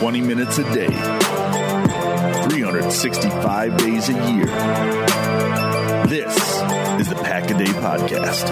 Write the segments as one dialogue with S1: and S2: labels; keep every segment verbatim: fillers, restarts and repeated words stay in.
S1: twenty minutes a day, three hundred sixty-five days a year. This is the Pack a Day Podcast.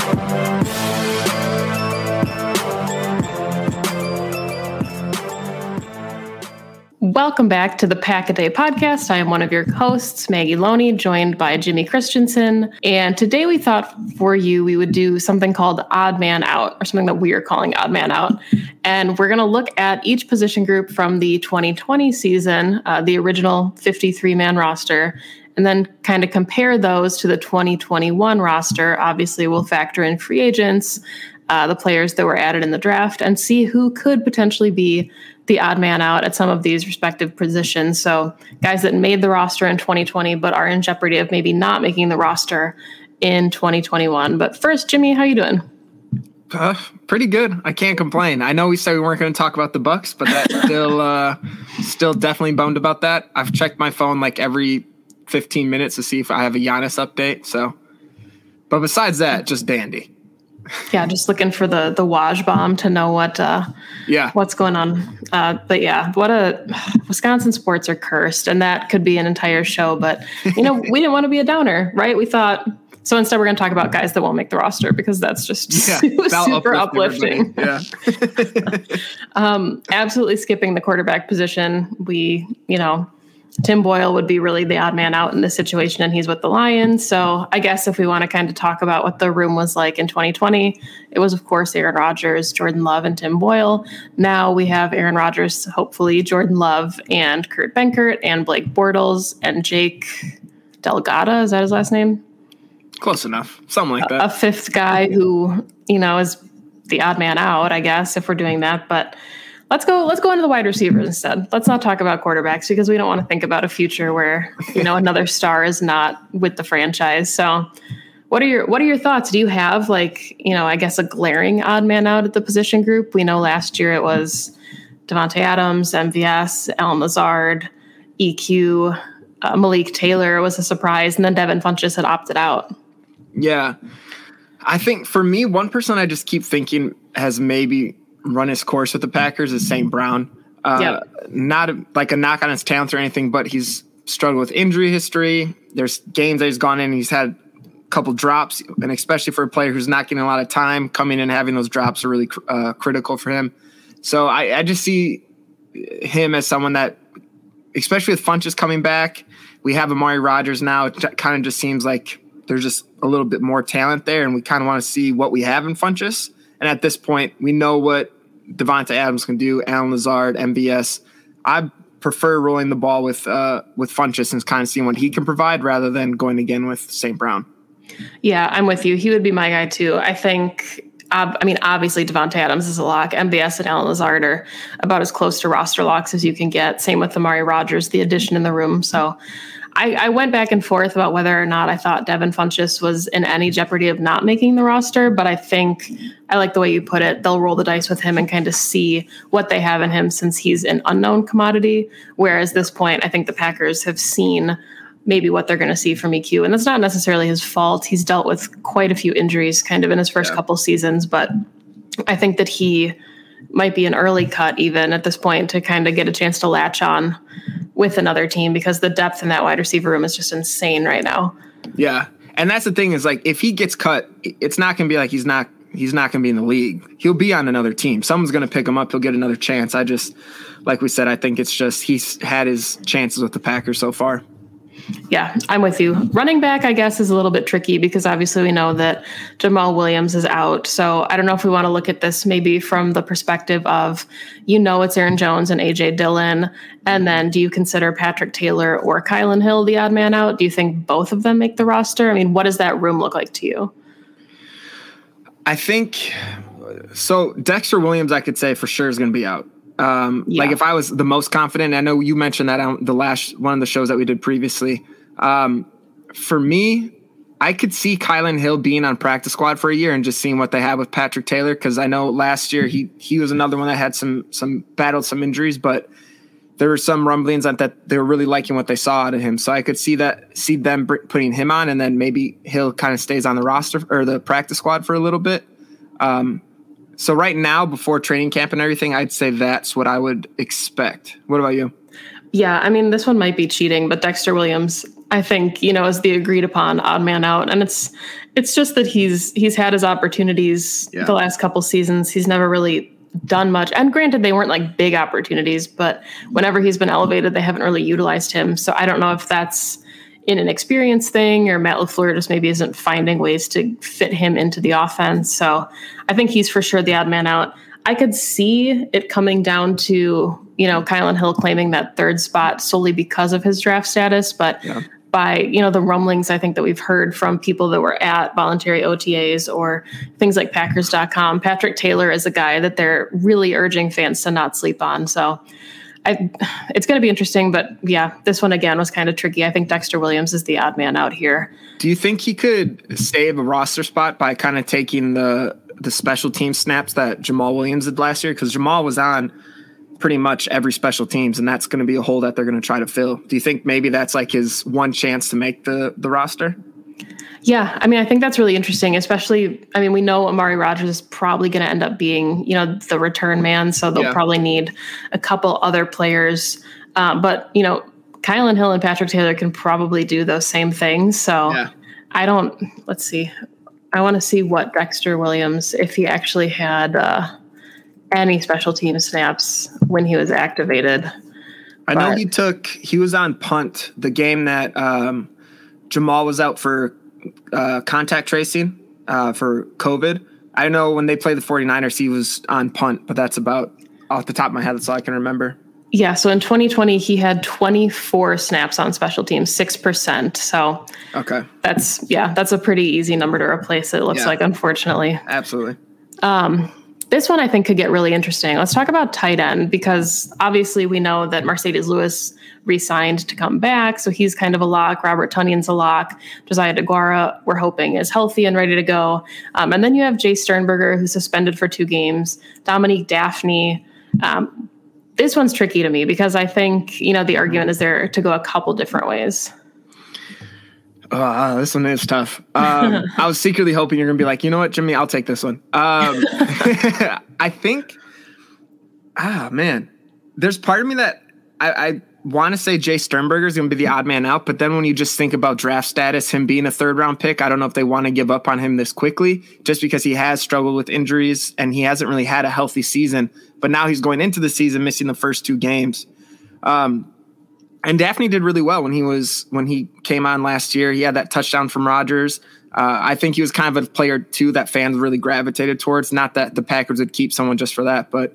S2: Welcome back to the Pack a Day Podcast. I am one of your hosts, Maggie Loney, joined by Jimmy Christensen. And today we thought for you we would do something called Odd Man Out, or something that we are calling Odd Man Out. And we're going to look at each position group from the twenty twenty season, uh, the original fifty-three man roster, and then kind of compare those to the twenty twenty-one roster. Obviously, we'll factor in free agents, uh, the players that were added in the draft, and see who could potentially be the odd man out at some of these respective positions. So guys that made the roster in twenty twenty, but are in jeopardy of maybe not making the roster in twenty twenty-one. But first, Jimmy, how you doing?
S3: Uh, pretty good. I can't complain. I know we said we weren't going to talk about the Bucks, but that's still, uh, still definitely bummed about that. I've checked my phone like every fifteen minutes to see if I have a Giannis update. So, but besides that, just dandy.
S2: Yeah, just looking for the the Waj bomb to know what uh
S3: yeah
S2: what's going on. Uh, but yeah, what a Wisconsin sports are cursed, and that could be an entire show. But you know, we didn't want to be a downer, right? We thought so. Instead, we're going to talk about guys that won't make the roster because that's just yeah, super uplifting.
S3: Yeah,
S2: um, absolutely skipping the quarterback position. We, you know. Tim Boyle would be really the odd man out in this situation, and he's with the Lions. So I guess if we want to kind of talk about what the room was like in twenty twenty, it was, of course, Aaron Rodgers, Jordan Love, and Tim Boyle. Now we have Aaron Rodgers, hopefully, Jordan Love, and Kurt Benkert, and Blake Bortles, and Jake Delgado. Is that his last name?
S3: Close enough. Something like that.
S2: A, a fifth guy who, you know, is the odd man out, I guess, if we're doing that. But Let's go. Let's go into the wide receivers instead. Let's not talk about quarterbacks because we don't want to think about a future where, you know, another star is not with the franchise. So, what are your what are your thoughts? Do you have like, you know, I guess a glaring odd man out at the position group? We know last year it was Davante Adams, M V S, Allen Lazard, E Q, uh, Malik Taylor was a surprise, and then Devin Funchess had opted out.
S3: Yeah, I think for me, one person I just keep thinking has maybe run his course with the Packers is Saint Brown. Uh,
S2: yep.
S3: Not a, like a knock on his talents or anything, but he's struggled with injury history. There's games that he's gone in and he's had a couple drops, and especially for a player who's not getting a lot of time, coming in and having those drops are really uh, critical for him. So I, I just see him as someone that, especially with Funchess coming back, we have Amari Rodgers now. It kind of just seems like there's just a little bit more talent there, and we kind of want to see what we have in Funchess. And at this point, we know what Davante Adams can do, Allen Lazard, M V S. I prefer rolling the ball with uh, with Funchess and kind of seeing what he can provide rather than going again with Saint Brown.
S2: Yeah, I'm with you. He would be my guy too. I think, uh, I mean, obviously Davante Adams is a lock. M V S and Allen Lazard are about as close to roster locks as you can get. Same with Amari Rodgers, the addition in the room. So I, I went back and forth about whether or not I thought Devin Funchess was in any jeopardy of not making the roster, but I think I like the way you put it. They'll roll the dice with him and kind of see what they have in him since he's an unknown commodity. Whereas at this point, I think the Packers have seen maybe what they're going to see from E Q. And that's not necessarily his fault. He's dealt with quite a few injuries kind of in his first yeah. couple seasons, but I think that he might be an early cut even at this point to kind of get a chance to latch on with another team because the depth in that wide receiver room is just insane right now.
S3: Yeah. And that's the thing is like, if he gets cut, it's not going to be like he's not, he's not going to be in the league. He'll be on another team. Someone's going to pick him up. He'll get another chance. I just, like we said, I think it's just, he's had his chances with the Packers so far.
S2: Yeah, I'm with you. Running back, I guess, is a little bit tricky because obviously we know that Jamal Williams is out. So I don't know if we want to look at this maybe from the perspective of, you know, it's Aaron Jones and A J Dillon. And then do you consider Patrick Taylor or Kylan Hill the odd man out? Do you think both of them make the roster? I mean, what does that room look like to you?
S3: I think so. Dexter Williams, I could say for sure is going to be out. Um, yeah. Like if I was the most confident, I know you mentioned that on the last one of the shows that we did previously. Um, for me, I could see Kylan Hill being on practice squad for a year and just seeing what they have with Patrick Taylor. Cause I know last year he, he was another one that had some, some battled some injuries, but there were some rumblings on that they were really liking what they saw out of him. So I could see that, see them putting him on, and then maybe Hill kind of stays on the roster or the practice squad for a little bit. Um, So right now, before training camp and everything, I'd say that's what I would expect. What about you?
S2: Yeah, I mean, this one might be cheating, but Dexter Williams, I think, you know, is the agreed upon odd man out. And it's it's just that he's he's had his opportunities yeah. the last couple seasons. He's never really done much. And granted, they weren't like big opportunities, but whenever he's been elevated, they haven't really utilized him. So I don't know if that's in an experience thing or Matt LaFleur just maybe isn't finding ways to fit him into the offense. So I think he's for sure the odd man out. I could see it coming down to, you know, Kylan Hill claiming that third spot solely because of his draft status. But yeah. by, you know, the rumblings, I think that we've heard from people that were at voluntary O T As or things like Packers dot com, Patrick Taylor is a guy that they're really urging fans to not sleep on. So I, it's going to be interesting. But yeah, this one again was kind of tricky. I think Dexter Williams is the odd man out here.
S3: Do you think he could save a roster spot by kind of taking the the special team snaps that Jamal Williams did last year? Because Jamal was on pretty much every special teams, and that's going to be a hole that they're going to try to fill. Do you think maybe that's like his one chance to make the the roster?
S2: Yeah, I mean, I think that's really interesting, especially, I mean, we know Amari Rodgers is probably going to end up being, you know, the return man, so they'll yeah. probably need a couple other players. Um, but, you know, Kylan Hill and Patrick Taylor can probably do those same things. So yeah. I don't, let's see. I want to see what Dexter Williams, if he actually had uh, any special team snaps when he was activated.
S3: I know but, he took, he was on punt, the game that um, Jamal was out for uh, contact tracing uh, for COVID. I know when they played the 49ers, he was on punt, but that's about off the top of my head. That's all I can remember.
S2: Yeah, so in twenty twenty, he had twenty-four snaps on special teams, six percent. So
S3: okay,
S2: that's, yeah, that's a pretty easy number to replace, it looks yeah. like, unfortunately.
S3: Absolutely.
S2: Um, this one I think could get really interesting. Let's talk about tight end, because obviously we know that Marcedes Lewis re-signed to come back, so he's kind of a lock. Robert Tonyan's a lock. Josiah DeGuara, we're hoping, is healthy and ready to go. Um, and then you have Jay Sternberger, who's suspended for two games. Dominique Daphne. Um, this one's tricky to me because I think, you know, the argument is there to go a couple different ways.
S3: Uh, this one is tough. Um, I was secretly hoping you're going to be like, you know what, Jimmy, I'll take this one. Um, I think, ah, man, there's part of me that I, I want to say Jay Sternberger is going to be the odd man out. But then when you just think about draft status, him being a third round pick, I don't know if they want to give up on him this quickly just because he has struggled with injuries and he hasn't really had a healthy season. But now he's going into the season missing the first two games. Um, And Daphne did really well when he was when he came on last year. He had that touchdown from Rodgers. Uh, I think he was kind of a player, too, that fans really gravitated towards. Not that the Packers would keep someone just for that, but,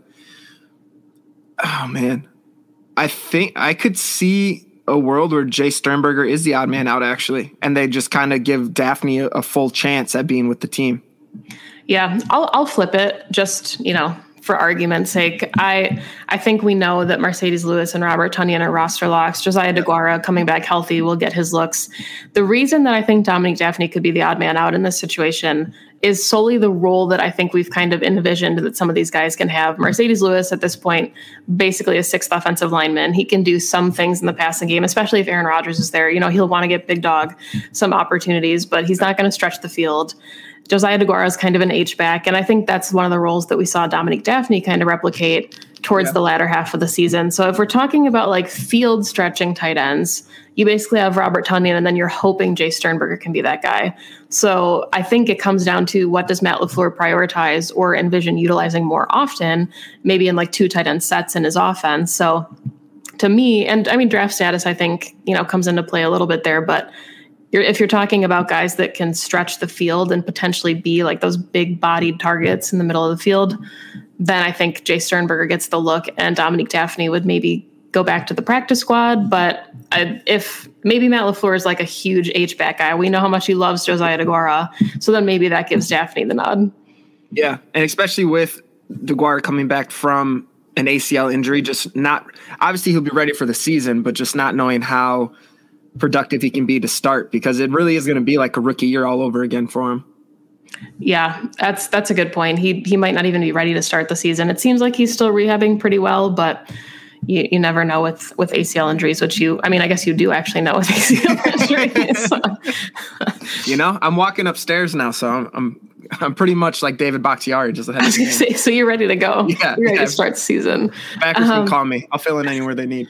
S3: oh, man. I think I could see a world where Jay Sternberger is the odd man out, actually, and they just kind of give Daphne a, a full chance at being with the team.
S2: Yeah, I'll I'll flip it just, you know, for argument's sake. I I think we know that Marcedes Lewis and Robert Tonyan are roster locks. Josiah DeGuara coming back healthy will get his looks. The reason that I think Dominique Daphne could be the odd man out in this situation is solely the role that I think we've kind of envisioned that some of these guys can have. Marcedes Lewis at this point, basically a sixth offensive lineman. He can do some things in the passing game, especially if Aaron Rodgers is there. You know, he'll want to get Big Dog some opportunities, but he's not going to stretch the field. Josiah DeGuara is kind of an H-back, and I think that's one of the roles that we saw Dominique Daphne kind of replicate towards yeah. the latter half of the season. So if we're talking about like field stretching tight ends, you basically have Robert Tonyan, and then you're hoping Jay Sternberger can be that guy. So I think it comes down to what does Matt LaFleur prioritize or envision utilizing more often, maybe in like two tight end sets in his offense. So to me, and I mean, draft status, I think, you know, comes into play a little bit there, but You're, if you're talking about guys that can stretch the field and potentially be like those big bodied targets in the middle of the field, then I think Jay Sternberger gets the look and Dominique Daphne would maybe go back to the practice squad. But I, if maybe Matt LaFleur is like a huge H-back guy, we know how much he loves Josiah DeGuara. So then maybe that gives Daphne the nod.
S3: Yeah. And especially with DeGuara coming back from an A C L injury, just not, obviously he'll be ready for the season, but just not knowing how productive he can be to start, because it really is going to be like a rookie year all over again for him.
S2: Yeah, that's that's a good point. He he might not even be ready to start the season. It seems like he's still rehabbing pretty well, but you, you never know with, with A C L injuries, which you, I mean, I guess you do actually know with A C L injuries. So.
S3: You know, I'm walking upstairs now, so I'm, I'm I'm pretty much like David Bakhtiari. Just ahead
S2: I was gonna say, so you're ready to go.
S3: Yeah,
S2: you're ready
S3: yeah.
S2: to start the season.
S3: Backers
S2: Um,
S3: can call me. I'll fill in anywhere they need.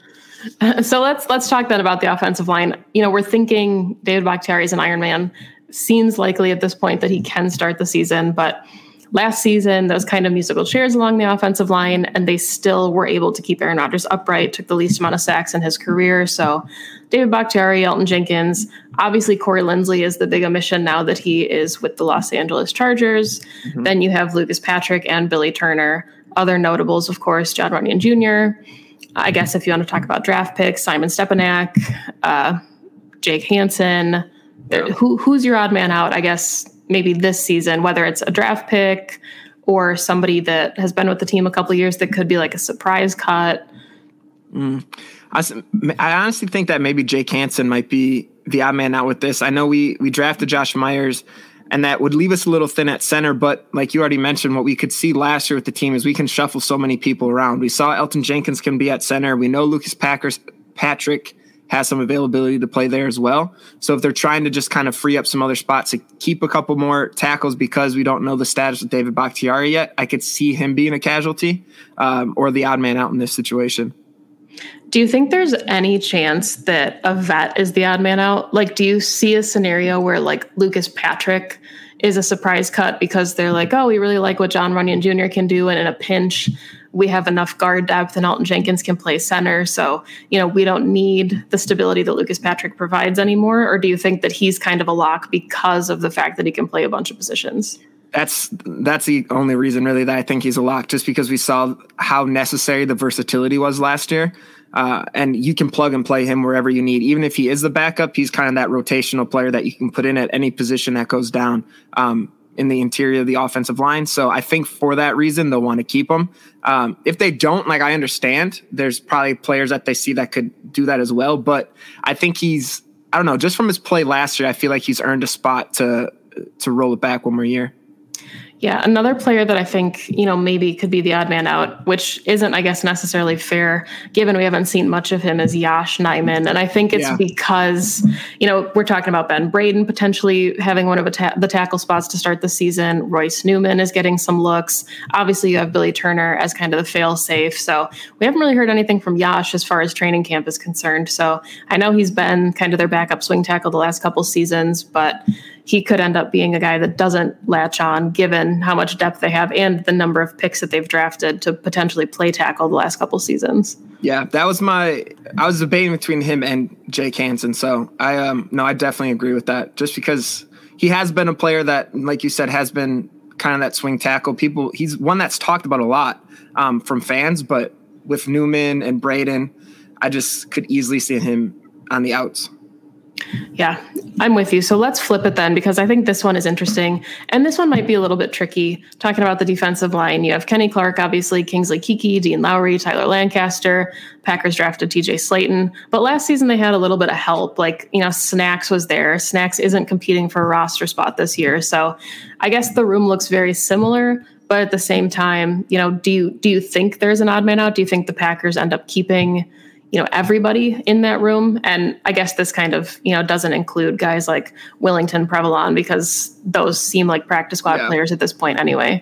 S2: So let's let's talk then about the offensive line. You know, we're thinking David Bakhtiari is an Iron Man. Seems likely at this point that he can start the season, but last season, those kind of musical chairs along the offensive line, and they still were able to keep Aaron Rodgers upright, took the least amount of sacks in his career. So David Bakhtiari, Elgton Jenkins, obviously Corey Linsley is the big omission now that he is with the Los Angeles Chargers. Mm-hmm. Then you have Lucas Patrick and Billy Turner. Other notables, of course, Jon Runyan Junior I guess if you want to talk about draft picks, Simon Stepanak, uh, Jake Hansen. Yeah. Who, who's your odd man out, I guess, maybe this season, whether it's a draft pick or somebody that has been with the team a couple of years that could be like a surprise cut?
S3: Mm. I, I honestly think that maybe Jake Hansen might be the odd man out with this. I know we we drafted Josh Myers, and that would leave us a little thin at center. But like you already mentioned, what we could see last year with the team is we can shuffle so many people around. We saw Elgton Jenkins can be at center. We know Lucas Packers, Patrick has some availability to play there as well. So if they're trying to just kind of free up some other spots to keep a couple more tackles because we don't know the status of David Bakhtiari yet, I could see him being a casualty um, or the odd man out in this situation.
S2: Do you think there's any chance that a vet is the odd man out? Like, do you see a scenario where like Lucas Patrick is a surprise cut because they're like, oh, we really like what Jon Runyan Junior can do, and in a pinch, we have enough guard depth and Elgton Jenkins can play center. So, you know, we don't need the stability that Lucas Patrick provides anymore. Or do you think that he's kind of a lock because of the fact that he can play a bunch of positions?
S3: That's that's the only reason really that I think he's a lock, just because we saw how necessary the versatility was last year. Uh, and you can plug and play him wherever you need. Even if he is the backup, he's kind of that rotational player that you can put in at any position that goes down um, in the interior of the offensive line. So I think for that reason, they'll want to keep him. Um, if they don't, like I understand, there's probably players that they see that could do that as well. But I think he's, I don't know, just from his play last year, I feel like he's earned a spot to to roll it back one more year.
S2: Yeah, another player that I think, you know, maybe could be the odd man out, which isn't, I guess, necessarily fair, given we haven't seen much of him, is Yosh Nijman. And I think it's yeah. because, you know, we're talking about Ben Braden potentially having one of ta- the tackle spots to start the season. Royce Newman is getting some looks. Obviously, you have Billy Turner as kind of the fail-safe. So we haven't really heard anything from Yosh as far as training camp is concerned. So I know he's been kind of their backup swing tackle the last couple seasons, but he could end up being a guy that doesn't latch on given how much depth they have and the number of picks that they've drafted to potentially play tackle the last couple seasons.
S3: Yeah, that was my, I was debating between him and Jake Hansen. So I, um, no, I definitely agree with that, just because he has been a player that, like you said, has been kind of that swing tackle. People, he's one that's talked about a lot um, from fans, but with Newman and Braden, I just could easily see him on the outs.
S2: Yeah, I'm with you. So let's flip it then, because I think this one is interesting. And this one might be a little bit tricky. Talking about the defensive line, you have Kenny Clark, obviously, Kingsley Keke, Dean Lowry, Tyler Lancaster. Packers drafted T J Slayton. But last season they had a little bit of help. Like, you know, Snacks was there. Snacks isn't competing for a roster spot this year. So I guess the room looks very similar. But at the same time, you know, do you do you think there's an odd man out? Do you think the Packers end up keeping, you know, everybody in that room? And I guess this kind of, you know, doesn't include guys like Willington, Prevalon, because those seem like practice squad yeah. players at this point anyway.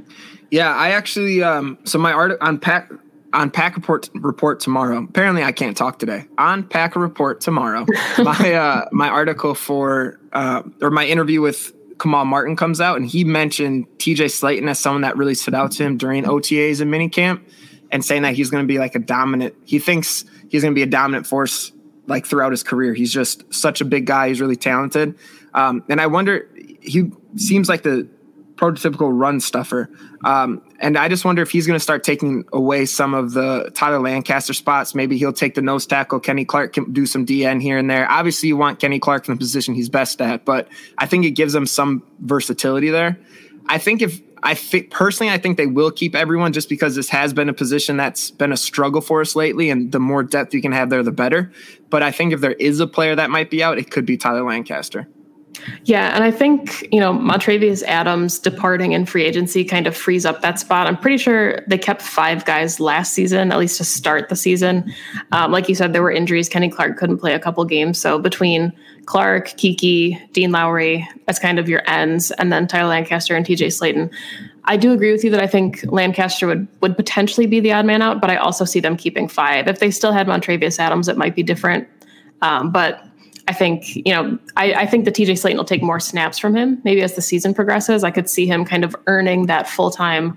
S3: Yeah, I actually, um, so my art on Pack on Pack Report report tomorrow. Apparently I can't talk today. On Pack Report tomorrow, my uh, my article for uh, or my interview with Kamal Martin comes out, and he mentioned T J Slayton as someone that really stood out to him during O T As and minicamp, and saying that he's going to be like a dominant, he thinks he's going to be a dominant force like throughout his career. He's just such a big guy. He's really talented. Um, and I wonder, he seems like the prototypical run stuffer. Um, and I just wonder if he's going to start taking away some of the Tyler Lancaster spots. Maybe he'll take the nose tackle. Kenny Clark can do some D N here and there. Obviously you want Kenny Clark in the position he's best at, but I think it gives him some versatility there. I think if, I think personally, I think they will keep everyone, just because this has been a position that's been a struggle for us lately, and the more depth you can have there, the better. But I think if there is a player that might be out, it could be Tyler Lancaster.
S2: Yeah, and I think, you know, Montravius Adams departing in free agency kind of frees up that spot. I'm pretty sure they kept five guys last season, at least to start the season. Um, like you said, there were injuries. Kenny Clark couldn't play a couple games. So between Clark, Kiki, Dean Lowry, that's kind of your ends, and then Tyler Lancaster and T J Slayton. I do agree with you that I think Lancaster would, would potentially be the odd man out, but I also see them keeping five. If they still had Montravius Adams, it might be different. Um, but I think, you know, I, I think the T J Slayton will take more snaps from him. Maybe as the season progresses, I could see him kind of earning that full-time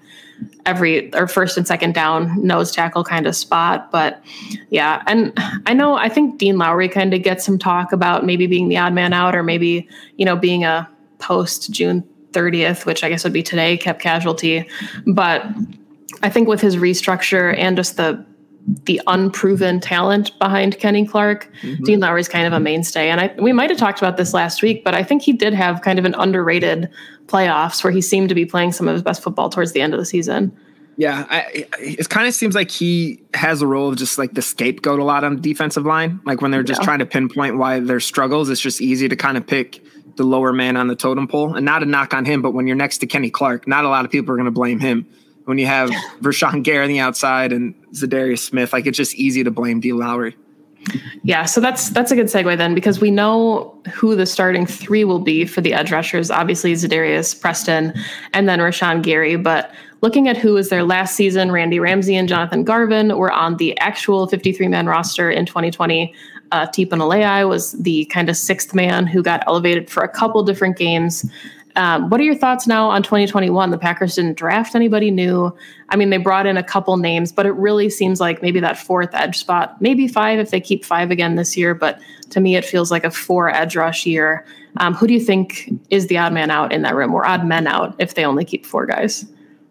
S2: every or first and second down nose tackle kind of spot. But yeah, and I know, I think Dean Lowry kind of gets some talk about maybe being the odd man out, or maybe, you know, being a post June thirtieth, which I guess would be today, kept casualty. But I think with his restructure and just the the unproven talent behind Kenny Clark, mm-hmm. Dean Lowry is kind of a mainstay. And I, we might have talked about this last week, but I think he did have kind of an underrated playoffs where he seemed to be playing some of his best football towards the end of the season.
S3: Yeah, I, it kind of seems like he has a role of just like the scapegoat a lot on the defensive line. Like when they're just yeah. trying to pinpoint why there's struggles, it's just easy to kind of pick the lower man on the totem pole. And not a knock on him, but when you're next to Kenny Clark, not a lot of people are going to blame him. When you have Rashawn Gary on the outside and Zadarius Smith, like it's just easy to blame Dean Lowry.
S2: Yeah, so that's that's a good segue then, because we know who the starting three will be for the edge rushers. Obviously, Zadarius, Preston, and then Rashawn Gary. But looking at who was there last season, Randy Ramsey and Jonathan Garvin were on the actual fifty-three man roster in twenty twenty. Uh, Tipa Nalei was the kind of sixth man who got elevated for a couple different games. Um, what are your thoughts now on twenty twenty-one? The Packers didn't draft anybody new. I mean, they brought in a couple names, but it really seems like maybe that fourth edge spot, maybe five if they keep five again this year. But to me, it feels like a four edge rush year. Um, who do you think is the odd man out in that room, or odd men out if they only keep four guys?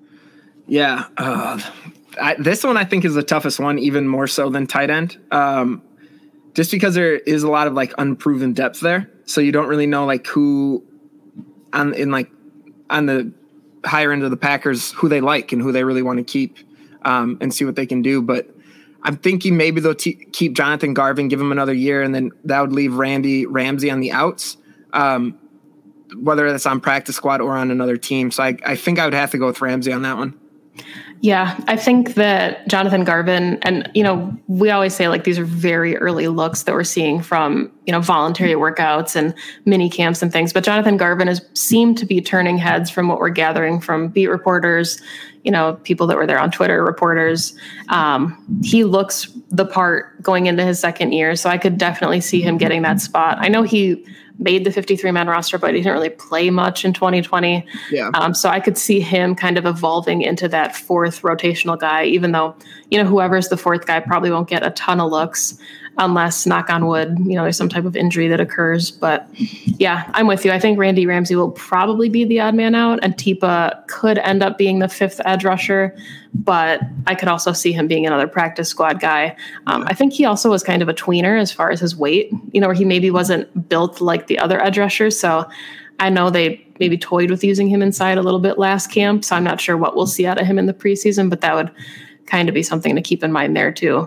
S3: Yeah, uh, I, this one I think is the toughest one, even more so than tight end. Um, just because there is a lot of like unproven depth there. So you don't really know like who on in like on the higher end of the Packers, who they like and who they really want to keep, um, and see what they can do. But I'm thinking maybe they'll t- keep Jonathan Garvin, give him another year, and then that would leave Randy Ramsey on the outs, um, whether that's on practice squad or on another team. So I, I think I would have to go with Ramsey on that one.
S2: Yeah, I think that Jonathan Garvin, and, you know, we always say like these are very early looks that we're seeing from, you know, voluntary workouts and mini camps and things. But Jonathan Garvin has seemed to be turning heads from what we're gathering from beat reporters, you know, people that were there on Twitter, reporters. Um, he looks the part going into his second year. So I could definitely see him getting that spot. I know he made the fifty-three man roster, but he didn't really play much in twenty twenty.
S3: Yeah.
S2: Um, so I could see him kind of evolving into that fourth rotational guy, even though, you know, whoever's the fourth guy probably won't get a ton of looks unless, knock on wood, you know, there's some type of injury that occurs. But yeah, I'm with you. I think Randy Ramsey will probably be the odd man out, and Tipa could end up being the fifth edge rusher, but I could also see him being another practice squad guy. Um, I think he also was kind of a tweener as far as his weight, you know, where he maybe wasn't built like the other edge rushers. So I know they maybe toyed with using him inside a little bit last camp. So I'm not sure what we'll see out of him in the preseason, but that would kind of be something to keep in mind there too.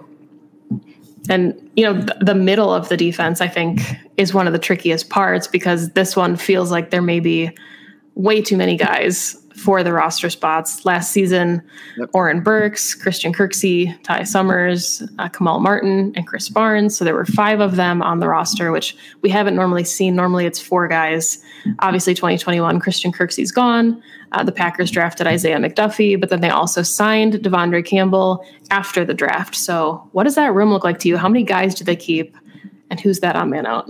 S2: And, you know, th- the middle of the defense, I think, is one of the trickiest parts, because this one feels like there may be way too many guys for the roster spots. Last season, yep. Oren Burks, Christian Kirksey, Ty Summers, uh, Kamal Martin, and Chris Barnes. So there were five of them on the roster, which we haven't normally seen. Normally it's four guys. Obviously, twenty twenty-one, Christian Kirksey's gone. Uh, the Packers drafted Isaiah McDuffie, but then they also signed Devondre Campbell after the draft. So what does that room look like to you? How many guys do they keep, and who's that on man out?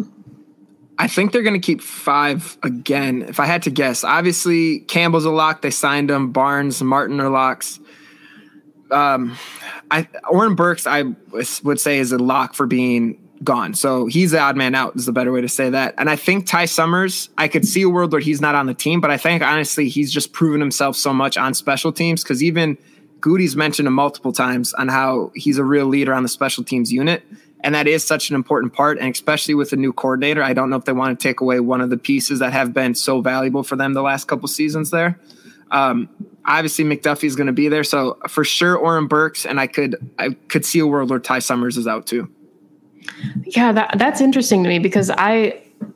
S3: I think they're going to keep five again. If I had to guess, obviously Campbell's a lock. They signed him. Barnes, Martin are locks. Um, I Oren Burks, I would say, is a lock for being gone. So he's the odd man out is the better way to say that. And I think Ty Summers, I could see a world where he's not on the team, but I think honestly, he's just proven himself so much on special teams. Cause even Goody's mentioned him multiple times on how he's a real leader on the special teams unit. And that is such an important part. And especially with the new coordinator, I don't know if they want to take away one of the pieces that have been so valuable for them the last couple seasons there. Um, obviously McDuffie is going to be there. So for sure, Oren Burks, and I could, I could see a world where Ty Summers is out too.
S2: Yeah, that, that's interesting to me, because I,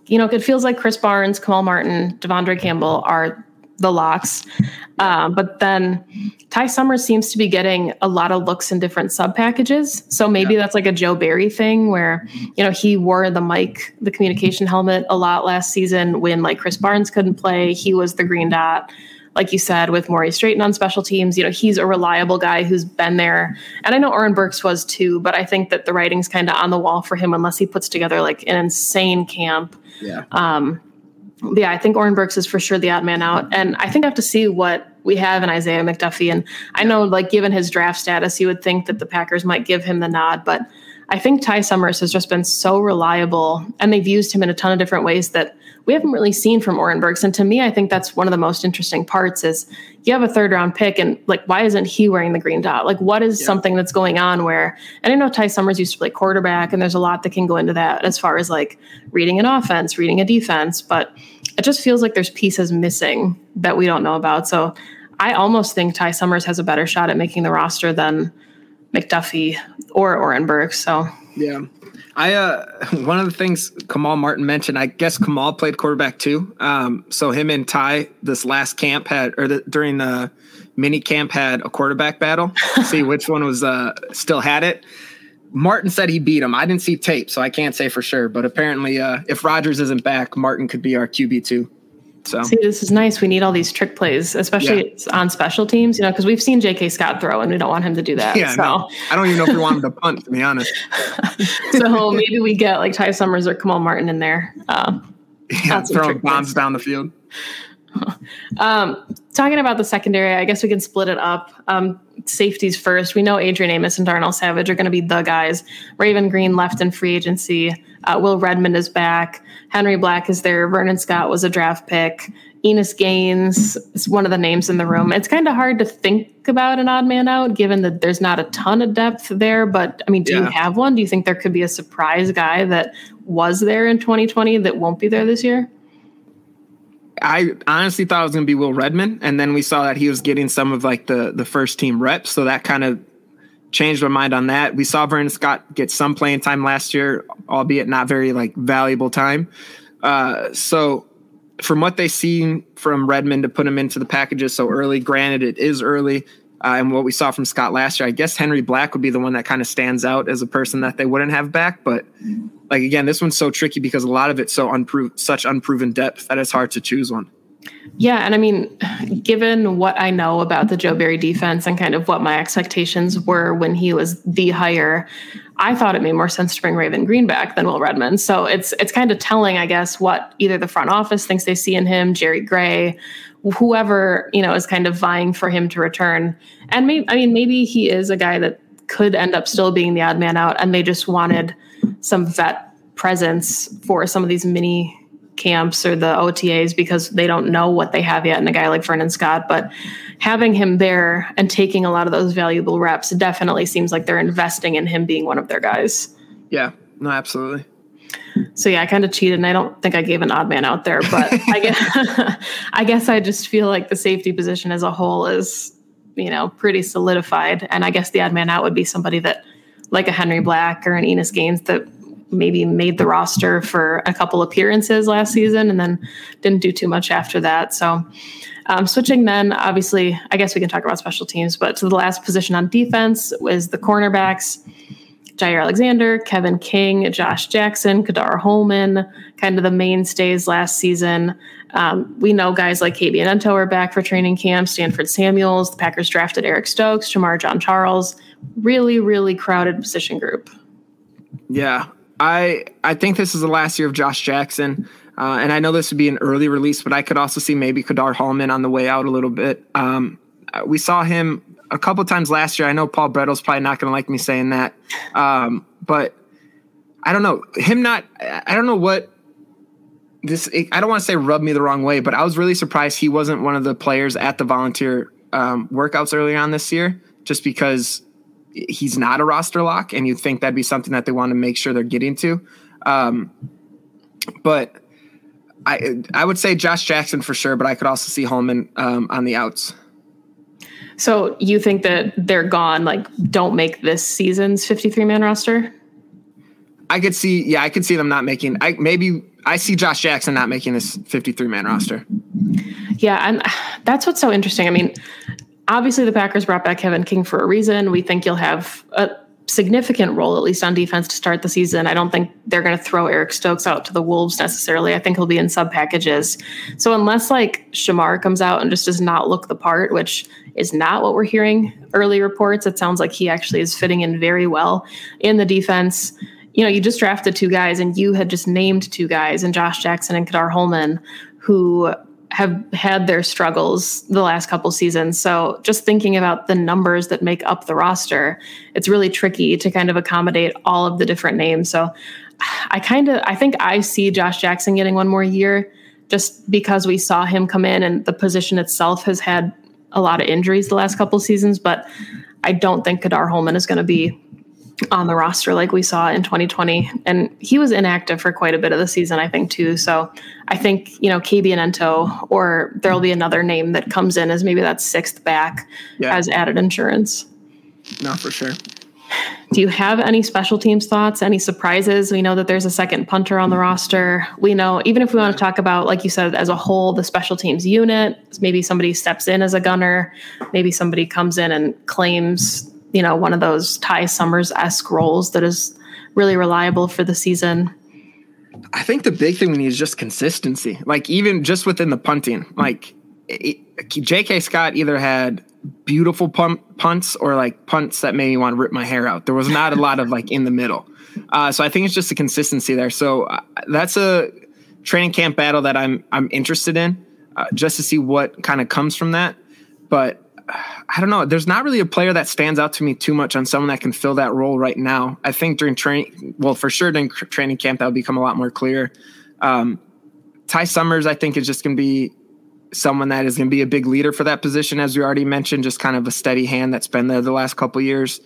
S2: you know, it feels like Chris Barnes, Kamal Martin, Devondre Campbell are the locks. Um, but then Ty Summers seems to be getting a lot of looks in different sub packages. So maybe yeah. that's like a Joe Barry thing where, you know, he wore the mic, the communication helmet a lot last season when like Chris Barnes couldn't play. He was the green dot, like you said, with Maurice Drayton on special teams. You know, he's a reliable guy who's been there. And I know Oren Burks was too, but I think that the writing's kind of on the wall for him unless he puts together like an insane camp.
S3: Yeah.
S2: Um, Yeah, I think Oren Burks is for sure the odd man out. And I think I have to see what we have in Isaiah McDuffie. And I know, like, given his draft status, you would think that the Packers might give him the nod. But I think Ty Summers has just been so reliable, and they've used him in a ton of different ways that we haven't really seen from Oren Burks. And to me, I think that's one of the most interesting parts is you have a third round pick and like, why isn't he wearing the green dot? Like what is yeah. something that's going on where, and I know Ty Summers used to play quarterback and there's a lot that can go into that as far as like reading an offense, reading a defense, but it just feels like there's pieces missing that we don't know about. So I almost think Ty Summers has a better shot at making the roster than McDuffie or Oren Burks. So
S3: yeah. I uh, one of the things Kamal Martin mentioned, I guess Kamal played quarterback too. Um, so him and Ty this last camp had, or the, during the mini camp had a quarterback battle. See which one was uh, still had it. Martin said he beat him. I didn't see tape, so I can't say for sure. But apparently, uh, if Rodgers isn't back, Martin could be our Q B two. So
S2: see, this is nice. We need all these trick plays, especially yeah. on special teams, you know, because we've seen J K. Scott throw and we don't want him to do that.
S3: Yeah,
S2: so.
S3: no, I don't even know if we want him to punt, to be honest.
S2: So maybe we get like Ty Summers or Kamal Martin in there. Uh,
S3: yeah, throwing bombs plays. Down the field.
S2: Um, talking about the secondary, I guess we can split it up. Um, safeties first. We know Adrian Amos and Darnell Savage are going to be the guys. Raven Green left in free agency. Uh, Will Redmond is back. Henry Black is there. Vernon Scott was a draft pick. Enos Gaines is one of the names in the room. It's kind of hard to think about an odd man out given that there's not a ton of depth there. But, I mean, do yeah. you have one? Do you think there could be a surprise guy that was there in twenty twenty that won't be there this year?
S3: I honestly thought it was going to be Will Redmond, and then we saw that he was getting some of like the, the first team reps, so that kind of changed my mind on that. We saw Vernon Scott get some playing time last year, albeit not very like valuable time. Uh, so from what they've seen from Redmond to put him into the packages so early, granted it is early, uh, and what we saw from Scott last year, I guess Henry Black would be the one that kind of stands out as a person that they wouldn't have back, but like, again, this one's so tricky because a lot of it's so unpro- such unproven depth that it's hard to choose one.
S2: Yeah, and I mean, given what I know about the Joe Barry defense and kind of what my expectations were when he was the hire, I thought it made more sense to bring Raven Green back than Will Redmond. So it's it's kind of telling, I guess, what either the front office thinks they see in him, Jerry Gray, whoever, you know, is kind of vying for him to return. And maybe, I mean, maybe he is a guy that could end up still being the odd man out, and they just wanted some vet presence for some of these mini camps or the O T As because they don't know what they have yet in a guy like Vernon Scott. But having him there and taking a lot of those valuable reps definitely seems like they're investing in him being one of their guys.
S3: Yeah, no, absolutely.
S2: So yeah, I kind of cheated and I don't think I gave an odd man out there, but I guess, I guess I just feel like the safety position as a whole is, you know, pretty solidified. And I guess the odd man out would be somebody that like a Henry Black or an Enos Gaines that maybe made the roster for a couple appearances last season and then didn't do too much after that. So um, switching then, obviously, I guess we can talk about special teams, but to the last position on defense was the cornerbacks, Jair Alexander, Kevin King, Josh Jackson, Kadar Holman, kind of the mainstays last season. Um, we know guys like K B and Ento are back for training camp, Stanford Samuels, the Packers drafted Eric Stokes, Jamar John Charles, really, really crowded position group.
S3: Yeah. I I think this is the last year of Josh Jackson, uh, and I know this would be an early release, but I could also see maybe Kadar Hallman on the way out a little bit. Um, we saw him a couple times last year. I know Paul Brettle's probably not going to like me saying that, um, but I don't know. Him not – I don't know what this – I don't want to say rubbed me the wrong way, but I was really surprised he wasn't one of the players at the volunteer um, workouts early on this year just because – he's not a roster lock, and you'd think that'd be something that they want to make sure they're getting to. Um, but I I would say Josh Jackson for sure, but I could also see Holman um, on the outs.
S2: So you think that they're gone, like don't make this season's fifty-three man roster?
S3: I could see, yeah, I could see them not making. I maybe I see Josh Jackson not making this fifty-three man roster.
S2: Yeah, and that's what's so interesting. I mean, obviously the Packers brought back Kevin King for a reason. We think you'll have a significant role, at least on defense, to start the season. I don't think they're going to throw Eric Stokes out to the Wolves necessarily. I think he'll be in sub packages. So unless like Shamar comes out and just does not look the part, which is not what we're hearing early reports, it sounds like he actually is fitting in very well in the defense. You know, you just drafted two guys and you had just named two guys in Josh Jackson and Kadar Holman who have had their struggles the last couple seasons. So just thinking about the numbers that make up the roster, it's really tricky to kind of accommodate all of the different names. So I kind of, I think I see Josh Jackson getting one more year just because we saw him come in and the position itself has had a lot of injuries the last couple seasons, but I don't think Kadar Holman is going to be on the roster like we saw in twenty twenty. And he was inactive for quite a bit of the season, I think, too. So I think, you know, K B and Ento, or there'll be another name that comes in as maybe that sixth back yeah. as added insurance.
S3: No, for sure.
S2: Do you have any special teams thoughts, any surprises? We know that there's a second punter on the roster. We know, even if we want to talk about, like you said, as a whole, the special teams unit, maybe somebody steps in as a gunner, maybe somebody comes in and claims, you know, one of those Ty Summers-esque roles that is really reliable for the season.
S3: I think the big thing we need is just consistency. Like even just within the punting, like it, J K Scott either had beautiful punt, punts or like punts that made me want to rip my hair out. There was not a lot of like in the middle. Uh, so I think it's just the consistency there. So uh, that's a training camp battle that I'm, I'm interested in uh, just to see what kind of comes from that. But I don't know. There's not really a player that stands out to me too much on someone that can fill that role right now. I think during training, well, for sure during training camp, that will become a lot more clear. Um, Ty Summers, I think, is just going to be someone that is going to be a big leader for that position, as we already mentioned, just kind of a steady hand that's been there the last couple of years.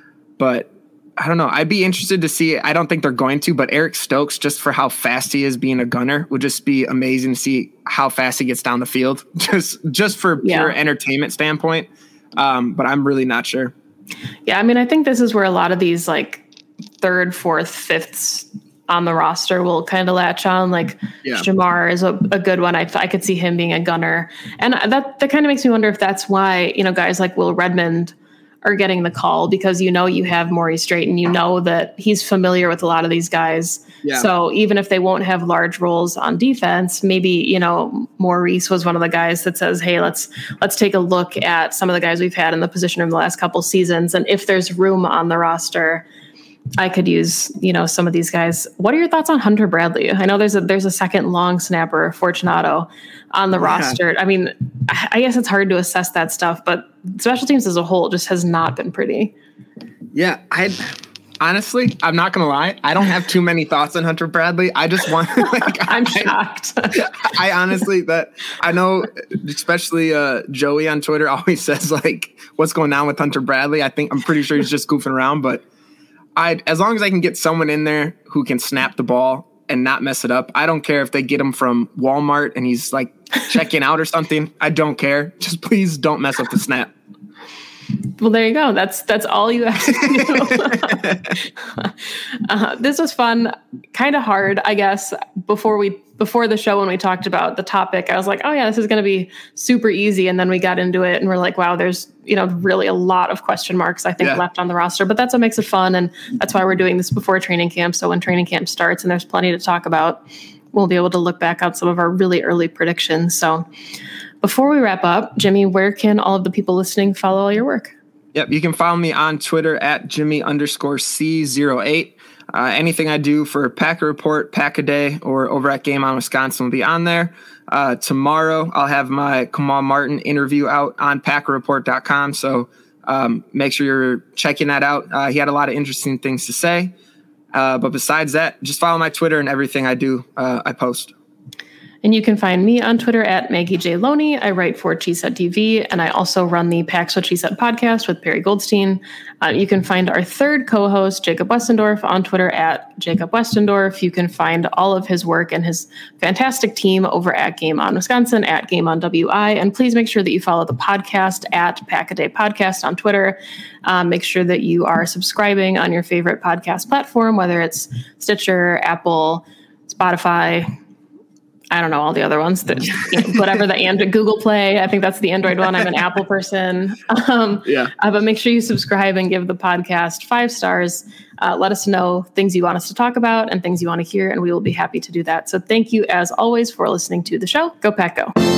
S3: But I don't know. I'd be interested to see. I don't think they're going to, but Eric Stokes, just for how fast he is being a gunner, would just be amazing to see how fast he gets down the field, just just for yeah. pure entertainment standpoint. Um, but I'm really not sure.
S2: Yeah, I mean, I think this is where a lot of these like third, fourth, fifths on the roster will kind of latch on. Like yeah. Shamar is a, a good one. I, I could see him being a gunner. And that, that kind of makes me wonder if that's why, you know, guys like Will Redmond are getting the call, because, you know, you have Maurice Drayton, you know that he's familiar with a lot of these guys. Yeah. So even if they won't have large roles on defense, maybe, you know, Maurice was one of the guys that says, hey, let's, let's take a look at some of the guys we've had in the position in the last couple seasons. And if there's room on the roster, I could use, you know, some of these guys. What are your thoughts on Hunter Bradley? I know there's a, there's a second long snapper, Fortunato, on the yeah. roster. I mean, I guess it's hard to assess that stuff, but special teams as a whole just has not been pretty.
S3: Yeah. I honestly, I'm not going to lie. I don't have too many thoughts on Hunter Bradley. I just want, like,
S2: I'm I, shocked.
S3: I honestly, that I know, especially uh, Joey on Twitter always says like, what's going on with Hunter Bradley? I think I'm pretty sure he's just goofing around, but I, as long as I can get someone in there who can snap the ball and not mess it up, I don't care if they get him from Walmart and he's like checking out or something. I don't care. Just please don't mess up the snap.
S2: Well, there you go. That's that's all you have to do. uh, this was fun, kind of hard, I guess. Before we before the show, when we talked about the topic, I was like, oh yeah, this is going to be super easy. And then we got into it and we're like, wow, there's, you know, really a lot of question marks, I think, yeah. left on the roster. But that's what makes it fun. And that's why we're doing this before training camp. So when training camp starts and there's plenty to talk about, we'll be able to look back at some of our really early predictions. So before we wrap up, Jimmy, where can all of the people listening follow all your work?
S3: Yep, you can follow me on Twitter at Jimmy underscore C zero eight. Uh, anything I do for Packer Report, Pack-A-Day, or over at Game On Wisconsin will be on there. Uh, tomorrow, I'll have my Kamal Martin interview out on packer report dot com, so um, make sure you're checking that out. Uh, he had a lot of interesting things to say. Uh, but besides that, just follow my Twitter and everything I do, uh, I post.
S2: And you can find me on Twitter at Maggie J. Loney. I write for Cheesehead T V, and I also run the Pax What She Said podcast with Perry Goldstein. Uh, you can find our third co-host, Jacob Westendorf, on Twitter at Jacob Westendorf. You can find all of his work and his fantastic team over at Game On Wisconsin, at Game On W I. And please make sure that you follow the podcast at Pack-A-Day Podcast on Twitter. Um, make sure that you are subscribing on your favorite podcast platform, whether it's Stitcher, Apple, Spotify, I don't know, all the other ones, that, whatever the Android, Google Play. I think that's the Android one. I'm an Apple person. Um,
S3: yeah.
S2: Uh, but make sure you subscribe and give the podcast five stars. Uh, let us know things you want us to talk about and things you want to hear, and we will be happy to do that. So thank you, as always, for listening to the show. Go Pack Go.